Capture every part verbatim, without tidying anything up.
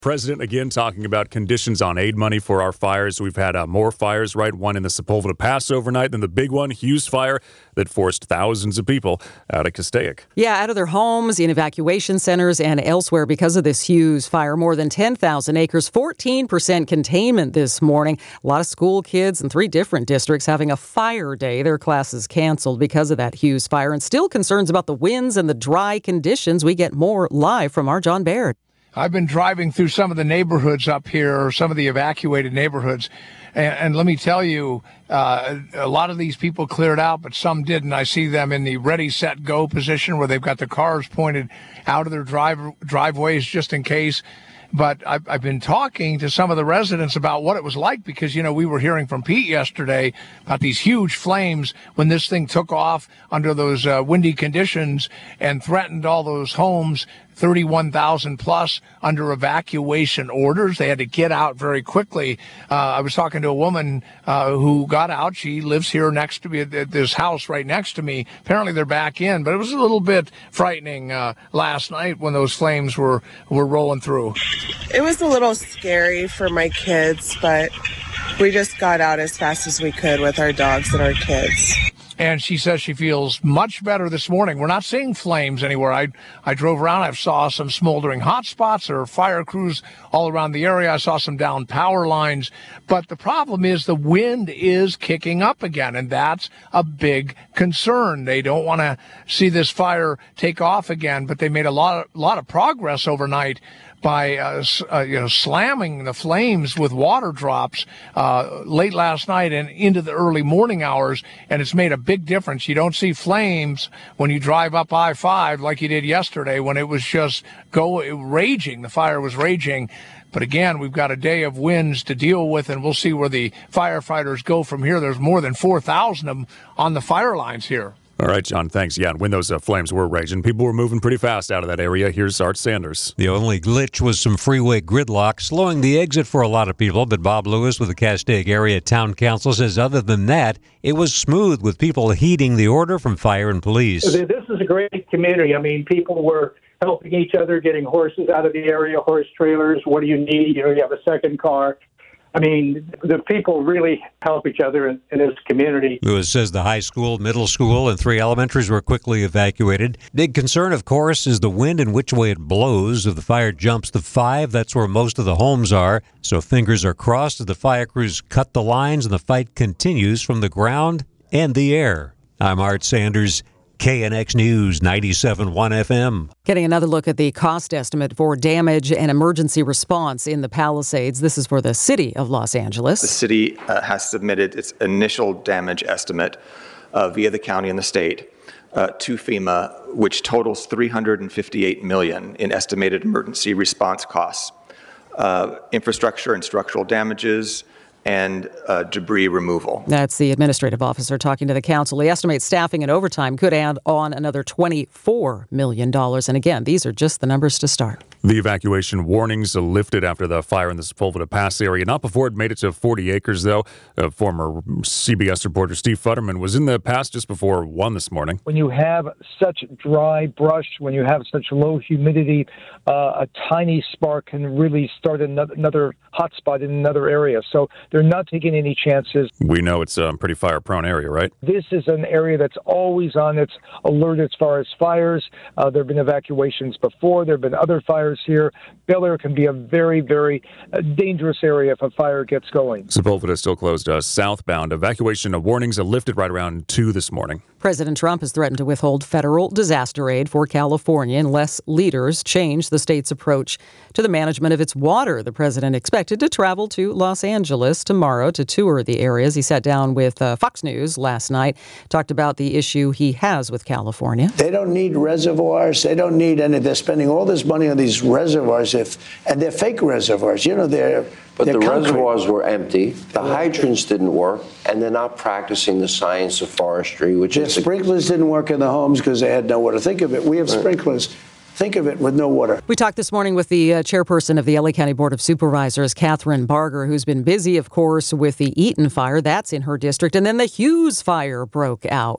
President again talking about conditions on aid money for our fires. We've had uh, more fires, right? One in the Sepulveda Pass overnight, then the big one, Hughes Fire, that forced thousands of people out of Castaic. Yeah, out of their homes, in evacuation centers, and elsewhere because of this Hughes Fire. More than ten thousand acres, fourteen percent containment this morning. A lot of school kids in three different districts having a fire day. Their classes canceled because of that Hughes Fire. And still concerns about the winds and the dry conditions. We get more live from our John Baird. I've been driving through some of the neighborhoods up here, some of the evacuated neighborhoods, and, and let me tell you, uh, a lot of these people cleared out, but some didn't. I see them in the ready, set, go position where they've got their cars pointed out of their drive, driveways just in case. But I've, I've been talking to some of the residents about what it was like because, you know, we were hearing from Pete yesterday about these huge flames when this thing took off under those uh, windy conditions and threatened all those homes, thirty-one thousand plus under evacuation orders. They had to get out very quickly. Uh, I was talking to a woman uh, who got out. She lives here next to me at this house right next to me. Apparently they're back in, but it was a little bit frightening uh, last night when those flames were, were rolling through. It was a little scary for my kids, but we just got out as fast as we could with our dogs and our kids. And she says she feels much better this morning. We're not seeing flames anywhere. I I drove around. I saw some smoldering hot spots. There are fire crews all around the area. I saw some down power lines. But the problem is the wind is kicking up again, and that's a big concern. They don't want to see this fire take off again, but they made a lot of, lot of progress overnight by uh, uh, you know slamming the flames with water drops uh, late last night and into the early morning hours, and it's made a big difference. You don't see flames when you drive up I five like you did yesterday when it was just go raging. The fire was raging. But again, we've got a day of winds to deal with, and we'll see where the firefighters go from here. There's more than four thousand of them on the fire lines here. All right, John, thanks. Yeah, and when those uh, flames were raging, people were moving pretty fast out of that area. Here's Art Sanders. The only glitch was some freeway gridlock, slowing the exit for a lot of people. But Bob Lewis with the Castaic Area Town Council says other than that, it was smooth with people heeding the order from fire and police. This is a great community. I mean, people were helping each other, getting horses out of the area, horse trailers. What do you need? You know, you have a second car. I mean, the people really help each other in, in this community. Lewis says the high school, middle school, and three elementaries were quickly evacuated. Big concern, of course, is the wind and which way it blows. If the fire jumps to five, that's where most of the homes are. So fingers are crossed as the fire crews cut the lines and the fight continues from the ground and the air. I'm Art Sanders, K N X News, ninety-seven point one F M. Getting another look at the cost estimate for damage and emergency response in the Palisades. This is for the city of Los Angeles. The city uh, has submitted its initial damage estimate uh, via the county and the state uh, to FEMA, which totals three hundred fifty-eight million dollars in estimated emergency response costs, uh, infrastructure and structural damages, and uh, debris removal. That's the administrative officer talking to the council. He estimates staffing and overtime could add on another twenty-four million dollars. And again, these are just the numbers to start. The evacuation warnings lifted after the fire in the Sepulveda Pass area. Not before it made it to forty acres, though. A former C B S reporter Steve Futterman was in the pass just before one this morning. When you have such dry brush, when you have such low humidity, uh, a tiny spark can really start another, another hot spot in another area. So they're not taking any chances. We know it's a pretty fire-prone area, right? This is an area that's always on its alert as far as fires. Uh, there have been evacuations before. There have been other fires here. Bel Air can be a very, very uh, dangerous area if a fire gets going. Sepulveda is still closed uh, southbound. Evacuation warnings are lifted right around two this morning. President Trump has threatened to withhold federal disaster aid for California unless leaders change the state's approach to the management of its water. The president expected to travel to Los Angeles tomorrow to tour the areas. He sat down with uh, Fox News last night, talked about the issue he has with California. They don't need reservoirs. They don't need any. They're spending all this money on these reservoirs, if and they're fake reservoirs. You know, they're But they're the concrete. reservoirs were empty, the hydrants didn't work, and they're not practicing the science of forestry, which The is... The sprinklers didn't work in the homes because they had no water. Think of it. We have Right. sprinklers. Think of it with no water. We talked this morning with the uh, chairperson of the L A County Board of Supervisors, Catherine Barger, who's been busy, of course, with the Eaton fire. That's in her district. And then the Hughes fire broke out.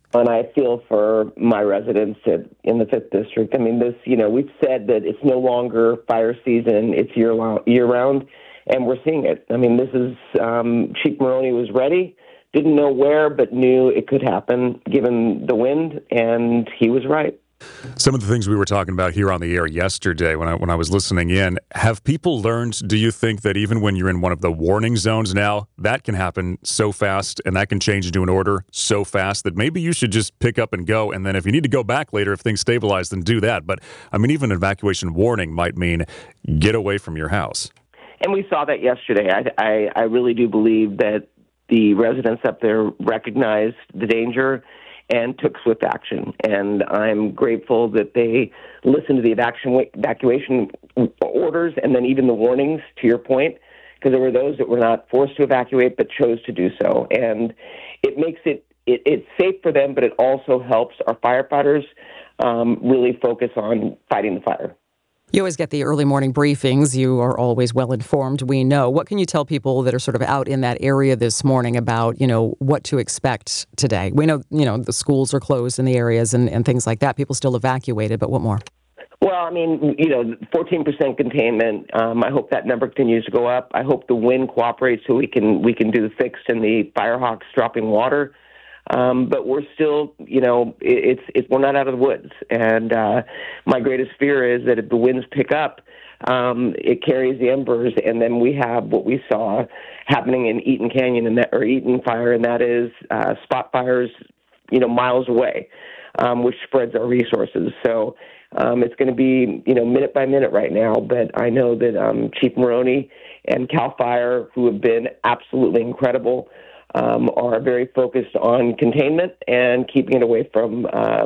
And I feel for my residents at, in the fifth District. I mean, this, you know, we've said that it's no longer fire season, it's year, year round, and we're seeing it. I mean, this is, um, Chief Maroney was ready, didn't know where, but knew it could happen given the wind, and he was right. Some of the things we were talking about here on the air yesterday when I when I was listening in, have people learned, do you think, that even when you're in one of the warning zones now, that can happen so fast and that can change into an order so fast that maybe you should just pick up and go, and then if you need to go back later, if things stabilize, then do that. But, I mean, even an evacuation warning might mean get away from your house. And we saw that yesterday. I, I, I really do believe that the residents up there recognized the danger and took swift action. And I'm grateful that they listened to the evacuation orders and then even the warnings, to your point, because there were those that were not forced to evacuate but chose to do so. And it makes it, it it's safe for them, but it also helps our firefighters um, really focus on fighting the fire. You always get the early morning briefings. You are always well informed, we know. What can you tell people that are sort of out in that area this morning about, you know, what to expect today? We know, you know, the schools are closed in the areas and, and things like that. People still evacuated, but what more? Well, I mean, you know, fourteen percent containment. Um, I hope that number continues to go up. I hope the wind cooperates so we can we can do the fix and the Firehawks dropping water. Um, but we're still, you know, it, it's it's we're not out of the woods. And uh, my greatest fear is that if the winds pick up, um, it carries the embers, and then we have what we saw happening in Eaton Canyon and that, or Eaton Fire, and that is uh, spot fires, you know, miles away, um, which spreads our resources. So um, it's going to be, you know, minute by minute right now. But I know that um, Chief Maroney and CAL FIRE, who have been absolutely incredible, Um, are very focused on containment and keeping it away from uh,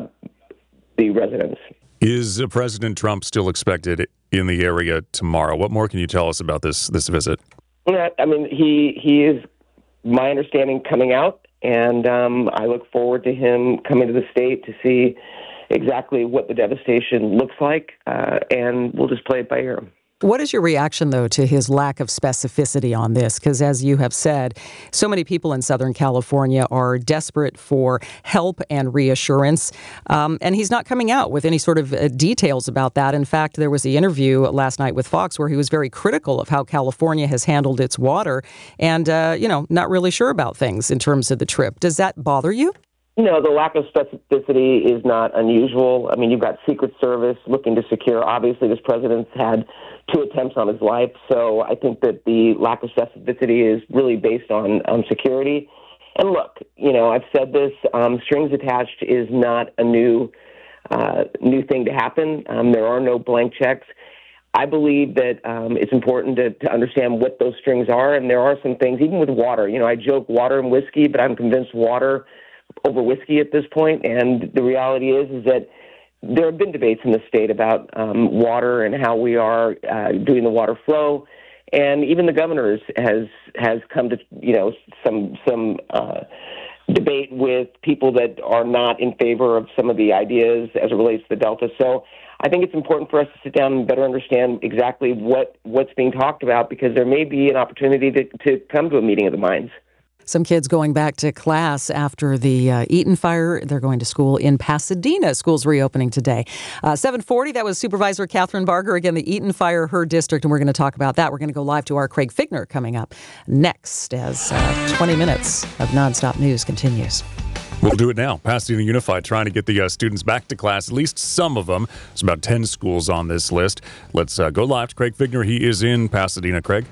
the residents. Is uh, President Trump still expected in the area tomorrow? What more can you tell us about this this visit? Yeah, I mean, he he is, my understanding, coming out, and um, I look forward to him coming to the state to see exactly what the devastation looks like, uh, and we'll just play it by ear. What is your reaction, though, to his lack of specificity on this? Because as you have said, so many people in Southern California are desperate for help and reassurance, um, and he's not coming out with any sort of uh, details about that. In fact, there was the interview last night with Fox where he was very critical of how California has handled its water and, uh, you know, not really sure about things in terms of the trip. Does that bother you? No, the lack of specificity is not unusual. I mean, you've got Secret Service looking to secure. Obviously, this president's had two attempts on his life, so I think that the lack of specificity is really based on um, security. And look, you know, I've said this, um, strings attached is not a new uh, new thing to happen. Um, there are no blank checks. I believe that um, it's important to, to understand what those strings are, and there are some things, even with water. You know, I joke water and whiskey, but I'm convinced water over whiskey at this point, and the reality is is that there have been debates in the state about um, water and how we are uh, doing the water flow, and even the governor has has come to you know some some uh, debate with people that are not in favor of some of the ideas as it relates to the Delta. So I think it's important for us to sit down and better understand exactly what what's being talked about, because there may be an opportunity to, to come to a meeting of the minds. Some kids going back to class after the uh, Eaton fire. They're going to school in Pasadena. School's reopening today. Uh, seven forty, that was Supervisor Catherine Barger. Again, the Eaton fire, her district, and we're going to talk about that. We're going to go live to our Craig Figner coming up next as uh, twenty minutes of nonstop news continues. We'll do it now. Pasadena Unified trying to get the uh, students back to class, at least some of them. There's about ten schools on this list. Let's uh, go live to Craig Figner. He is in Pasadena. Craig?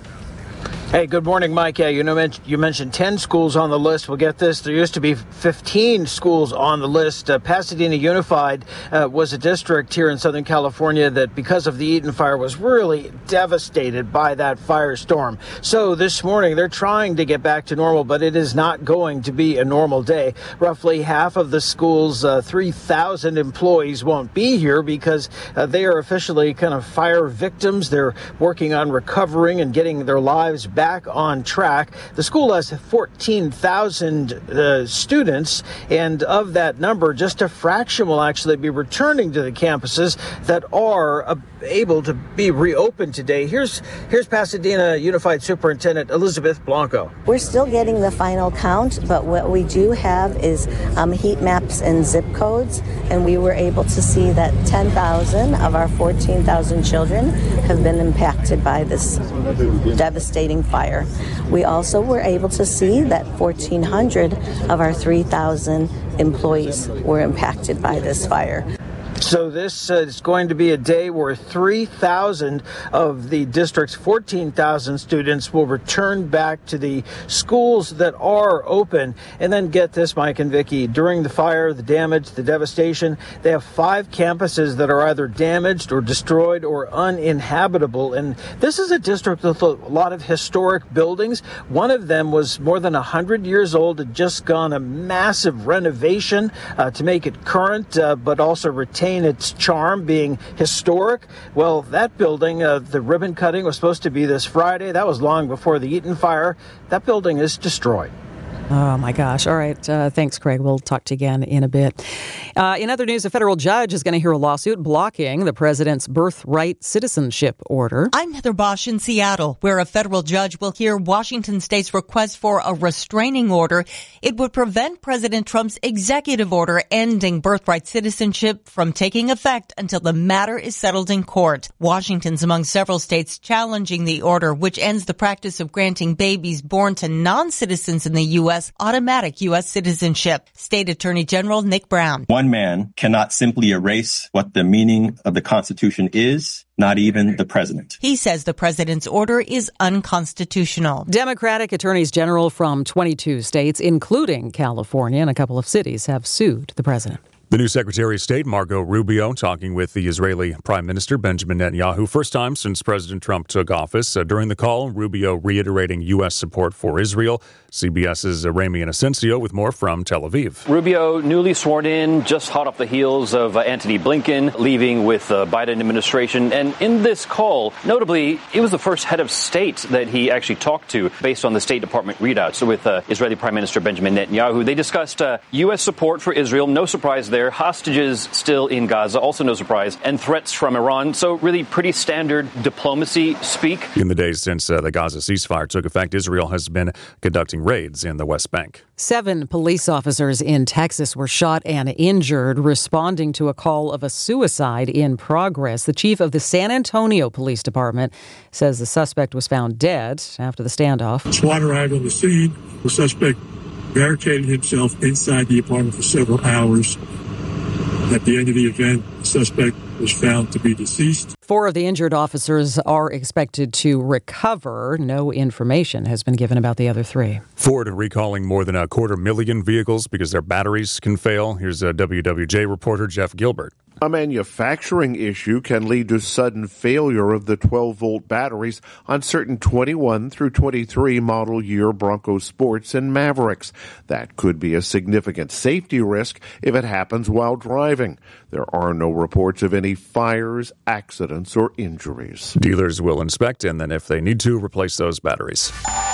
Hey, good morning, Mike. Yeah, you know, you mentioned ten schools on the list. We'll get this. There used to be fifteen schools on the list. Uh, Pasadena Unified uh, was a district here in Southern California that, because of the Eaton fire, was really devastated by that firestorm. So this morning, they're trying to get back to normal, but it is not going to be a normal day. Roughly half of the school's uh, three thousand employees won't be here because uh, they are officially kind of fire victims. They're working on recovering and getting their lives back. back on track. The school has fourteen thousand uh, students, and of that number, just a fraction will actually be returning to the campuses that are uh, able to be reopened today. Here's here's Pasadena Unified Superintendent Elizabeth Blanco. We're still getting the final count, but what we do have is um, heat maps and zip codes, and we were able to see that ten thousand of our fourteen thousand children have been impacted by this devastating fire. We also were able to see that fourteen hundred of our three thousand employees were impacted by this fire. So this uh, is going to be a day where three thousand of the district's fourteen thousand students will return back to the schools that are open. And then get this, Mike and Vicki, during the fire, the damage, the devastation, they have five campuses that are either damaged or destroyed or uninhabitable. And this is a district with a lot of historic buildings. One of them was more than one hundred years old, had just gone a massive renovation uh, to make it current, uh, but also retain its charm, being historic. Well, that building, uh, the ribbon cutting was supposed to be this Friday. That was long before the Eaton fire. That building is destroyed. Oh, my gosh. All right. Uh, thanks, Craig. We'll talk to you again in a bit. Uh, in other news, a federal judge is going to hear a lawsuit blocking the president's birthright citizenship order. I'm Heather Bosch in Seattle, where a federal judge will hear Washington state's request for a restraining order. It would prevent President Trump's executive order ending birthright citizenship from taking effect until the matter is settled in court. Washington's among several states challenging the order, which ends the practice of granting babies born to non-citizens in the U S automatic U S citizenship. State Attorney General Nick Brown. One man cannot simply erase what the meaning of the Constitution is, not even the president. He says the president's order is unconstitutional. Democratic attorneys general from twenty-two states, including California and a couple of cities, have sued the president. The new Secretary of State, Marco Rubio, talking with the Israeli Prime Minister, Benjamin Netanyahu, first time since President Trump took office. Uh, during the call, Rubio reiterating U S support for Israel. CBS's Rami Inocencio with more from Tel Aviv. Rubio, newly sworn in, just hot off the heels of uh, Antony Blinken leaving with the uh, Biden administration. And in this call, notably, it was the first head of state that he actually talked to based on the State Department readouts. So with uh, Israeli Prime Minister Benjamin Netanyahu, they discussed uh, U S support for Israel. No surprise there. Hostages still in Gaza, also no surprise, and threats from Iran. So really pretty standard diplomacy speak. In the days since uh, the Gaza ceasefire took effect, Israel has been conducting raids in the West Bank. Seven police officers in Texas were shot and injured responding to a call of a suicide in progress. The chief of the San Antonio Police Department says the suspect was found dead after the standoff. SWAT arrived on the scene. The suspect barricaded himself inside the apartment for several hours. At the end of the event, the suspect was found to be deceased. Four of the injured officers are expected to recover. No information has been given about the other three. Ford recalling more than a quarter million vehicles because their batteries can fail. Here's a W W J reporter, Jeff Gilbert. A manufacturing issue can lead to sudden failure of the twelve-volt batteries on certain twenty-one through twenty-three model year Bronco Sports and Mavericks. That could be a significant safety risk if it happens while driving. There are no reports of any fires, accidents, or injuries. Dealers will inspect and then, if they need to, replace those batteries.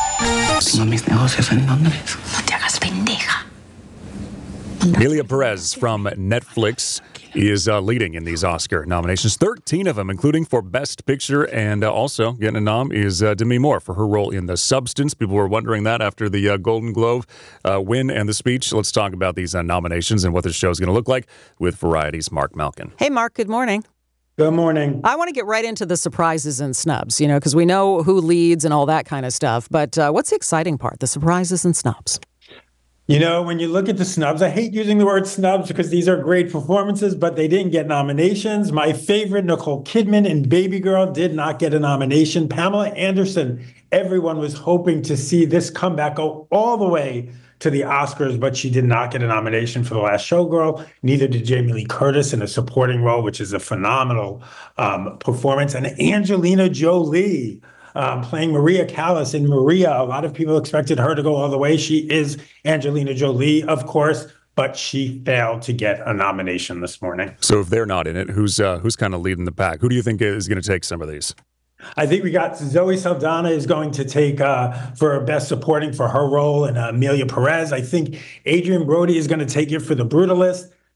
Emilia Perez from Netflix is uh, leading in these Oscar nominations, thirteen of them, including for Best Picture, and uh, also getting a nom is uh, Demi Moore for her role in The Substance. People were wondering that after the uh, Golden Globe uh, win and the speech. Let's talk about these uh, nominations and what this show is going to look like with Variety's Mark Malkin. Hey, Mark, good morning. Good morning. I want to get right into the surprises and snubs, you know, because we know who leads and all that kind of stuff. But uh, what's the exciting part, the surprises and snubs? You know, when you look at the snubs, I hate using the word snubs because these are great performances, but they didn't get nominations. My favorite, Nicole Kidman in Baby Girl, did not get a nomination. Pamela Anderson, everyone was hoping to see this comeback go all the way to the Oscars, but she did not get a nomination for The Last Showgirl. Neither did Jamie Lee Curtis in a supporting role, which is a phenomenal um, performance. And Angelina Jolie, Um, playing Maria Callas in Maria. A lot of people expected her to go all the way. She is Angelina Jolie, of course, but she failed to get a nomination this morning. So if they're not in it, who's uh, who's kind of leading the pack? Who do you think is going to take some of these? I think we got Zoe Saldana is going to take uh, for Best Supporting for her role, and uh, Emilia Perez. I think Adrian Brody is going to take it for The Brutalist.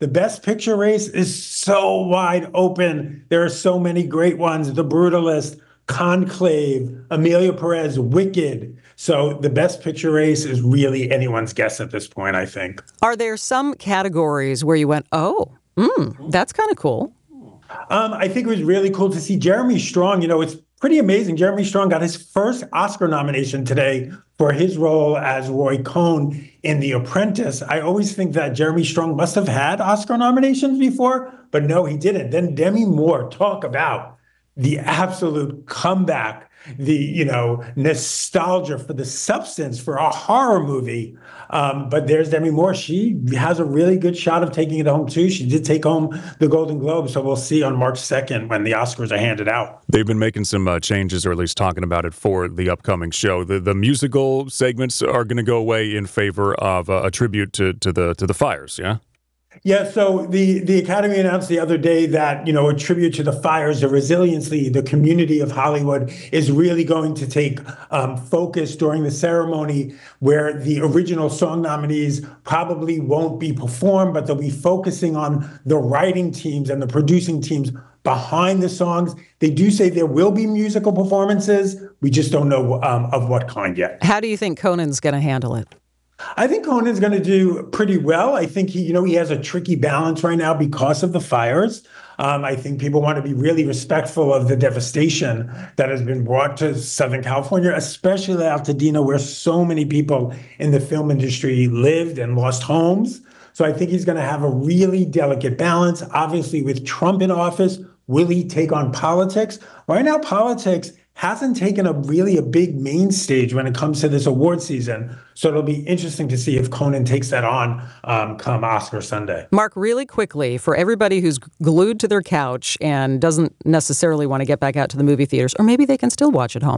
The Best Picture race is so wide open. There are so many great ones. The Brutalist, Conclave, Emilia Perez, Wicked. So the Best Picture race is really anyone's guess at this point, I think. Are there some categories where you went, oh, mm, that's kind of cool? Um, I think it was really cool to see Jeremy Strong. You know, it's pretty amazing. Jeremy Strong got his first Oscar nomination today for his role as Roy Cohn in The Apprentice. I always think that Jeremy Strong must have had Oscar nominations before, but no, he didn't. Then Demi Moore, talk about the absolute comeback, the, you know, nostalgia for the substance for a horror movie. Um, but there's Demi Moore. She has a really good shot of taking it home, too. She did take home the Golden Globe, so we'll see on March second when the Oscars are handed out. They've been making some uh, changes, or at least talking about it for the upcoming show. The the musical segments are going to go away in favor of uh, a tribute to, to the to the fires, yeah? Yeah, so the, the Academy announced the other day that, you know, a tribute to the fires, the resiliency, the community of Hollywood is really going to take um, focus during the ceremony, where the original song nominees probably won't be performed, but they'll be focusing on the writing teams and the producing teams behind the songs. They do say there will be musical performances. We just don't know um, of what kind yet. How do you think Conan's going to handle it? I think Conan's going to do pretty well. I think he, you know, he has a tricky balance right now because of the fires. Um, I think people want to be really respectful of the devastation that has been brought to Southern California, especially Altadena, where so many people in the film industry lived and lost homes. So I think he's going to have a really delicate balance. Obviously, with Trump in office, will he take on politics? Right now, politics hasn't taken a really a big main stage when it comes to this award season. So it'll be interesting to see if Conan takes that on um, come Oscar Sunday. Mark, really quickly, for everybody who's glued to their couch and doesn't necessarily want to get back out to the movie theaters, or maybe they can still watch at home,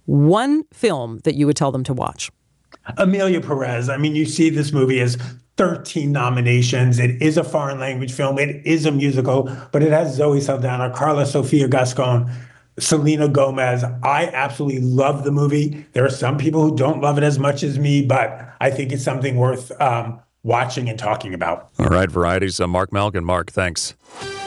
one film that you would tell them to watch. Emilia Perez. I mean, you see this movie as thirteen nominations. It is a foreign language film. It is a musical, but it has Zoe Saldana, Carla Sofia Gascon, Selena Gomez. I absolutely love the movie. There are some people who don't love it as much as me, but I think it's something worth um, watching and talking about. All right, Varieties. Uh, Mark Malkin. Mark, thanks.